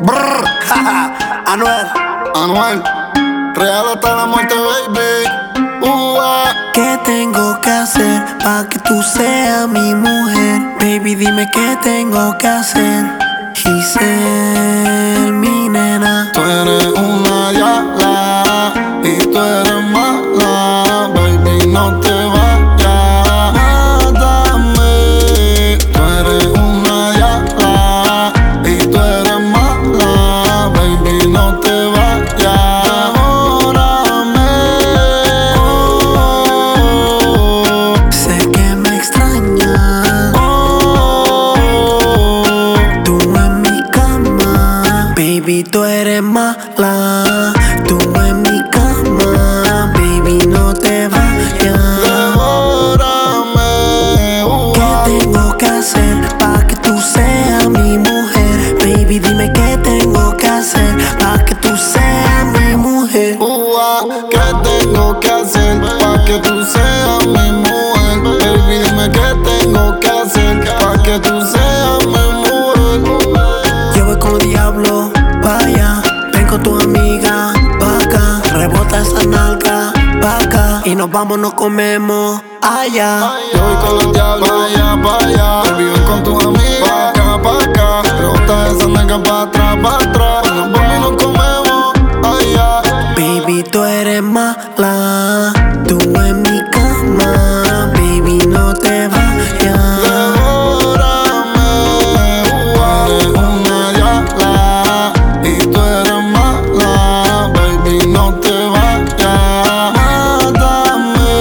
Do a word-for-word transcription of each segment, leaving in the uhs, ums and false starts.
Brrr, Anuel, Anuel, real hasta la muerte, baby. Uh, ah. ¿Qué tengo que hacer para que tú seas mi mujer? Baby, dime qué tengo que hacer y ser mi nena. Tú eres una yala y tú eres mala, baby, no te vayas, mátame. Tú eres una yala y tú eres mala, baby, no te vayas, devórame. Oh, Sé que me extrañas, oh, tú en mi cama. Baby, tú eres mala, tú en mi cama. Baby, no te vayas. devórame. Uh, ¿Qué tengo que hacer para que tú seas mi mujer? Baby, dime qué tengo que hacer para que tú seas mi mujer. uh, ah. ¿Qué tengo que hacer para que tú seas mi mujer? Baby, dime qué tengo que hacer para que tú seas mi mujer. Yo voy con diablo, vaya. Ven con tu amiga, pa' acá. Rebota esa nalga, pa' acá. Y nos vamos, nos comemos allá. Yo voy con los diablos allá, pa' allá. Baby, ven con tus amigas, pa' acá, pa' acá. Rebota esa nalga pa' atrás, pa' atrás. Nos vamos y nos comemos allá. Baby, tú eres mala, tú en mi cama. Baby, no te vayas. Devórame. Tú eres una yala y tú eres mala, baby, no te vayas, mátame.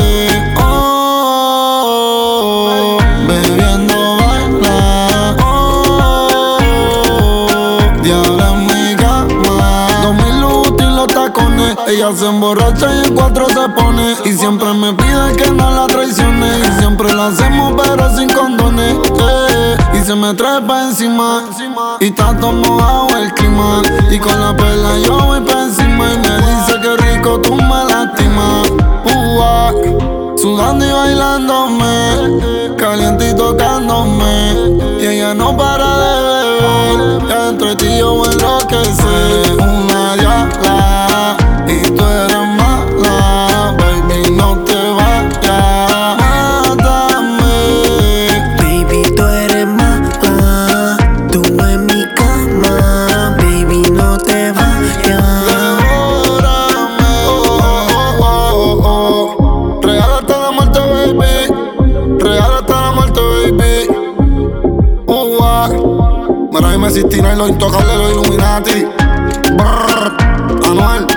Oh, bebiendo baila. Oh, diabla en mi cama. Dos mil útiles los tacones. Ella se emborracha y en cuatro se pone. Y siempre me pide que no la traicione. Y siempre lo hacemos pero sin condones, eh. Y se me trepa encima y está todo mojado el clima. Y con la perla yo voy pa' encima. Y me dice que rico tú me lastimas. Uh, ah. Sudando y bailándome, caliente y tocándome. Y ella no para de beber. Ya entre ti yo voy a enloquecer. Una yala y tú eres mala, baby, no te vayas, mátame. Baby, tú eres mala, tú en mi cama. Baby, no te vayas. Devórame. Oh, oh, oh, oh. Real hasta la muerte, baby. Real hasta la muerte, baby. Uh, ah. Mira, y me Sistina y los intocables, los Illuminati. Brrr, Anuel.